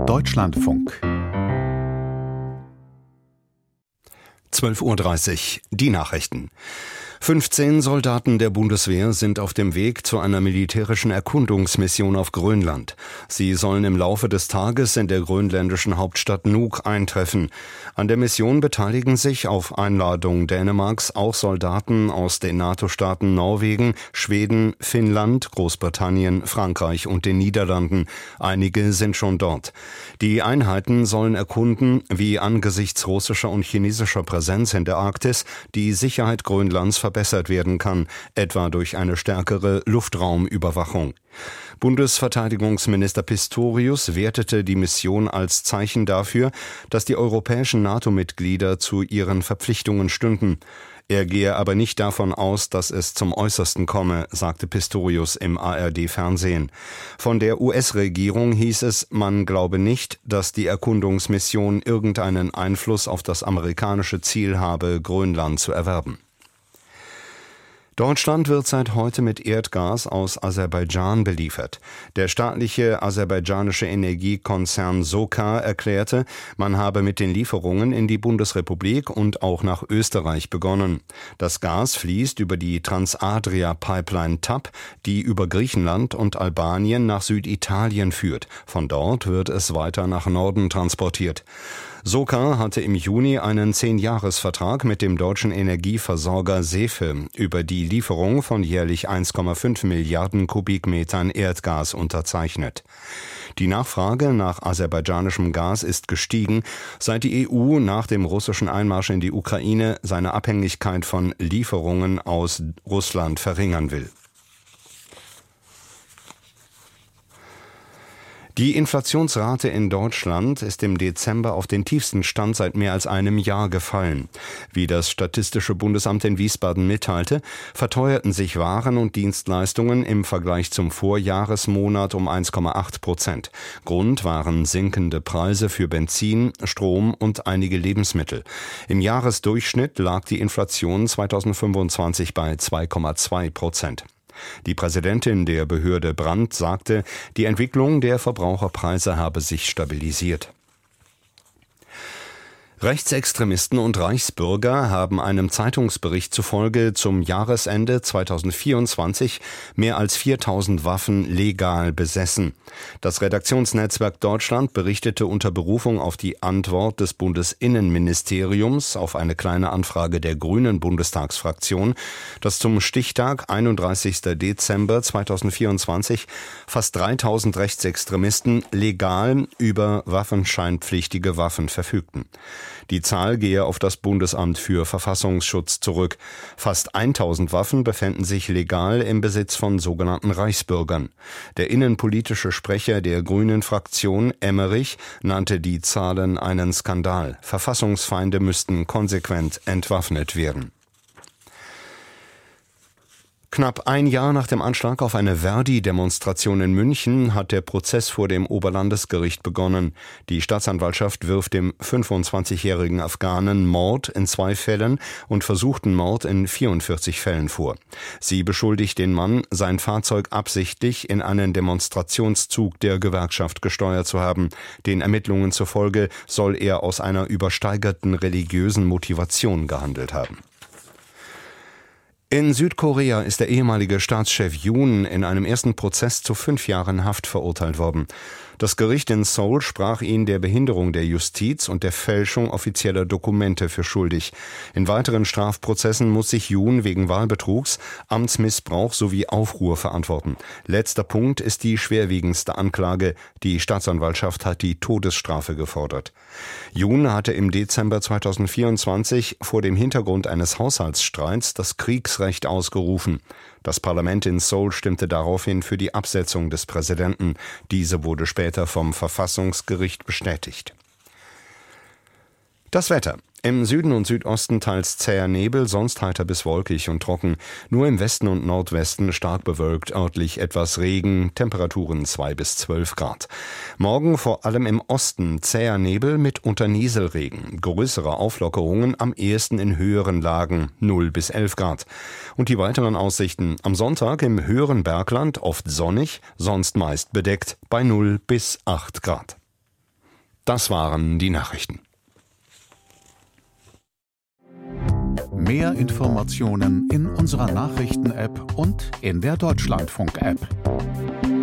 Deutschlandfunk 12:30 Uhr, die Nachrichten. 15 Soldaten der Bundeswehr sind auf dem Weg zu einer militärischen Erkundungsmission auf Grönland. Sie sollen im Laufe des Tages in der grönländischen Hauptstadt Nuuk eintreffen. An der Mission beteiligen sich auf Einladung Dänemarks auch Soldaten aus den NATO-Staaten Norwegen, Schweden, Finnland, Großbritannien, Frankreich und den Niederlanden. Einige sind schon dort. Die Einheiten sollen erkunden, wie angesichts russischer und chinesischer Präsenz in der Arktis die Sicherheit Grönlands verbessert werden kann, etwa durch eine stärkere Luftraumüberwachung. Bundesverteidigungsminister Pistorius wertete die Mission als Zeichen dafür, dass die europäischen NATO-Mitglieder zu ihren Verpflichtungen stünden. Er gehe aber nicht davon aus, dass es zum Äußersten komme, sagte Pistorius im ARD-Fernsehen. Von der US-Regierung hieß es, man glaube nicht, dass die Erkundungsmission irgendeinen Einfluss auf das amerikanische Ziel habe, Grönland zu erwerben. Deutschland wird seit heute mit Erdgas aus Aserbaidschan beliefert. Der staatliche aserbaidschanische Energiekonzern SOCAR erklärte, man habe mit den Lieferungen in die Bundesrepublik und auch nach Österreich begonnen. Das Gas fließt über die Transadria-Pipeline TAP, die über Griechenland und Albanien nach Süditalien führt. Von dort wird es weiter nach Norden transportiert. SOCAR hatte im Juni einen 10-Jahres-Vertrag mit dem deutschen Energieversorger SEFE über die Lieferung von jährlich 1,5 Milliarden Kubikmetern Erdgas unterzeichnet. Die Nachfrage nach aserbaidschanischem Gas ist gestiegen, seit die EU nach dem russischen Einmarsch in die Ukraine seine Abhängigkeit von Lieferungen aus Russland verringern will. Die Inflationsrate in Deutschland ist im Dezember auf den tiefsten Stand seit mehr als einem Jahr gefallen. Wie das Statistische Bundesamt in Wiesbaden mitteilte, verteuerten sich Waren und Dienstleistungen im Vergleich zum Vorjahresmonat um 1,8%. Grund waren sinkende Preise für Benzin, Strom und einige Lebensmittel. Im Jahresdurchschnitt lag die Inflation 2025 bei 2,2%. Die Präsidentin der Behörde Brandt sagte, die Entwicklung der Verbraucherpreise habe sich stabilisiert. Rechtsextremisten und Reichsbürger haben einem Zeitungsbericht zufolge zum Jahresende 2024 mehr als 4000 Waffen legal besessen. Das Redaktionsnetzwerk Deutschland berichtete unter Berufung auf die Antwort des Bundesinnenministeriums auf eine kleine Anfrage der Grünen Bundestagsfraktion, dass zum Stichtag 31. Dezember 2024 fast 3000 Rechtsextremisten legal über waffenscheinpflichtige Waffen verfügten. Die Zahl gehe auf das Bundesamt für Verfassungsschutz zurück. Fast 1000 Waffen befänden sich legal im Besitz von sogenannten Reichsbürgern. Der innenpolitische Sprecher der Grünen-Fraktion, Emmerich, nannte die Zahlen einen Skandal. Verfassungsfeinde müssten konsequent entwaffnet werden. Knapp ein Jahr nach dem Anschlag auf eine Verdi-Demonstration in München hat der Prozess vor dem Oberlandesgericht begonnen. Die Staatsanwaltschaft wirft dem 25-jährigen Afghanen Mord in 2 Fällen und versuchten Mord in 44 Fällen vor. Sie beschuldigt den Mann, sein Fahrzeug absichtlich in einen Demonstrationszug der Gewerkschaft gesteuert zu haben. Den Ermittlungen zufolge soll er aus einer übersteigerten religiösen Motivation gehandelt haben. In Südkorea ist der ehemalige Staatschef Yoon in einem ersten Prozess zu 5 Jahren Haft verurteilt worden. Das Gericht in Seoul sprach ihn der Behinderung der Justiz und der Fälschung offizieller Dokumente für schuldig. In weiteren Strafprozessen muss sich Yoon wegen Wahlbetrugs, Amtsmissbrauch sowie Aufruhr verantworten. Letzter Punkt ist die schwerwiegendste Anklage. Die Staatsanwaltschaft hat die Todesstrafe gefordert. Yoon hatte im Dezember 2024 vor dem Hintergrund eines Haushaltsstreits das Kriegsrecht ausgerufen. Das Parlament in Seoul stimmte daraufhin für die Absetzung des Präsidenten. Diese wurde später vom Verfassungsgericht bestätigt. Das Wetter. Im Süden und Südosten teils zäher Nebel, sonst heiter bis wolkig und trocken. Nur im Westen und Nordwesten stark bewölkt, örtlich etwas Regen, Temperaturen 2 bis 12 Grad. Morgen vor allem im Osten zäher Nebel mit Nieselregen. Größere Auflockerungen am ehesten in höheren Lagen, 0 bis 11 Grad. Und die weiteren Aussichten: am Sonntag im höheren Bergland oft sonnig, sonst meist bedeckt bei 0 bis 8 Grad. Das waren die Nachrichten. Mehr Informationen in unserer Nachrichten-App und in der Deutschlandfunk-App.